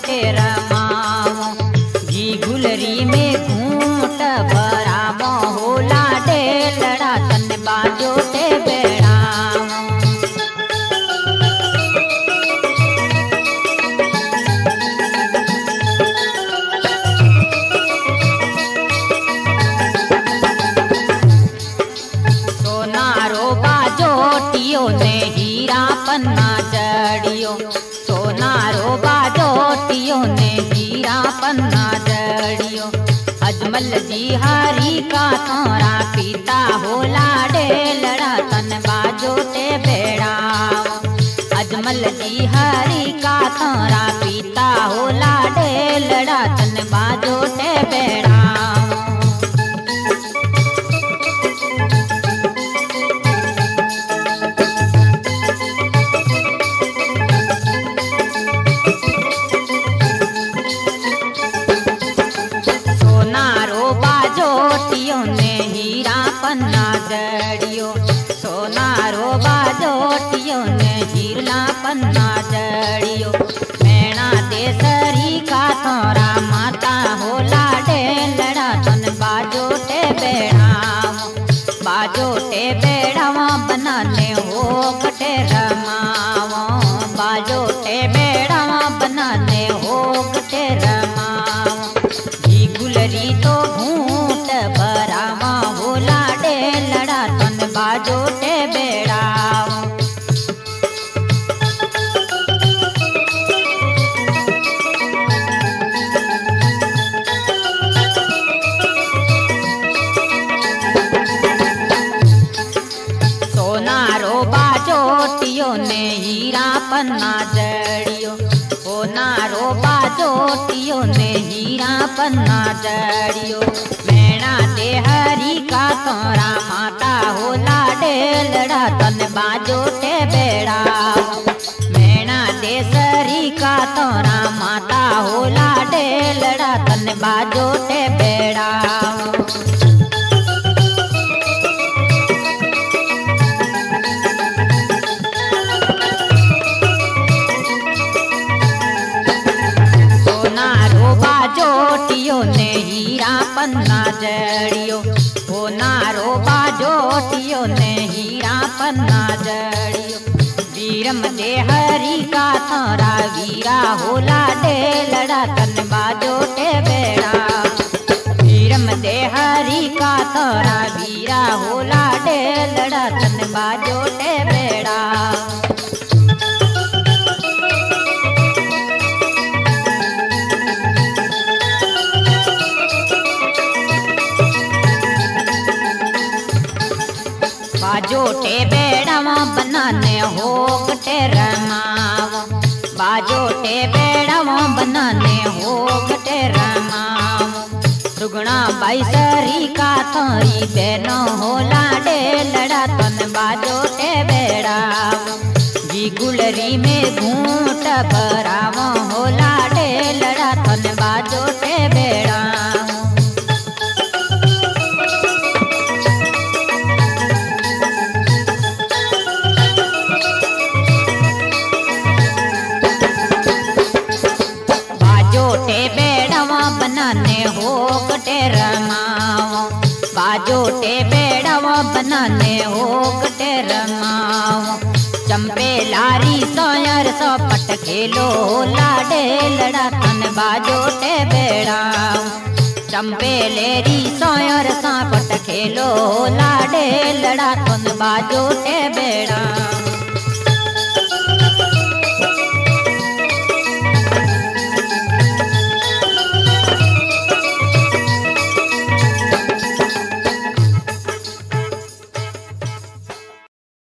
टे रमाओ। जी गुलरी में घूंट भरावो होला डेलड़ा तन बाजो टे बेड़ाओ। सोनारो बाजोटियो ने हीरा पन्ना जड़ियो। सोनारो बाजोटियो ने हीरा पन्ना जड़ियो। अजमल जी हरी का तोरा पीता होला डेलड़ा तन बाजो टे बेड़ाओ। अजमल जी हरी का तोरा पीता होला डेलड़ा तन बाजो टे बेड़ाओ। बाजोटियो ने हीरा पन्ना जड़ियो। सोनारो बाजोटियो ने हीरा पन्ना जड़ियो। मैना देसरी का तोरा माता होला डेलड़ा तन बाजो टे बेड़ाओ। बाजो टे बेड़ावा बनाने हो कटे रमाओ। बाजो टे बेड़ावा बनाने हो कटे रमाओ। जी गुलरी तो घूंट भरावा होला डेलड़ा तन बाजो टे बेड़ाओ। सोनारो बाजोटियो ने हीरा पन्ना जड़ियो। सोनारो बाजोटियो ने हीरा पन्ना जड़ियो। मैना दे हरी का तोरा माता होला डेलड़ा तन बाजो टे बेड़ाओ। मैना दे सरी का तोरा माता होला डेलड़ा तन बाजो टे बेड़ाओ। बाजोटियो ने हीरा पन्ना जड़ियो। सोनारो बाजोटियो ने हीरा पन्ना जड़ियो। वीरम दे हरी का तोरा वीरा होला डेलड़ा तन बाजो टे बेड़ाओ। वीरम दे हरी का तोरा वीरा होला डेलड़ा तन बाजो टे बेड़ाओ। बाजो टे बेड़ावा बनाने हो कटे रमाओ। बाजो टे बेड़ावा बनाने हो कटे रमाओ। रुगना बाई सरी का तोरी बहनो होला डेलड़ा तन बाजो टे बेड़ाओ। जी गुलरी में घूंट भरावा होला डेलड़ा तन बाजो टे बेड़ाओ। टे बेड़ावा बनाने हो कटे रमाओ। बाजो टे बेड़ावा बनाने हो कटे रमाओ। चंपे लारी सोयर सो पट खेलो होला डेलड़ा तन बाजो टे बेड़ाओ। चंपे लेरी सोयर सा पट खेलो होला डेलड़ा तन बाजो टे बेड़ाओ।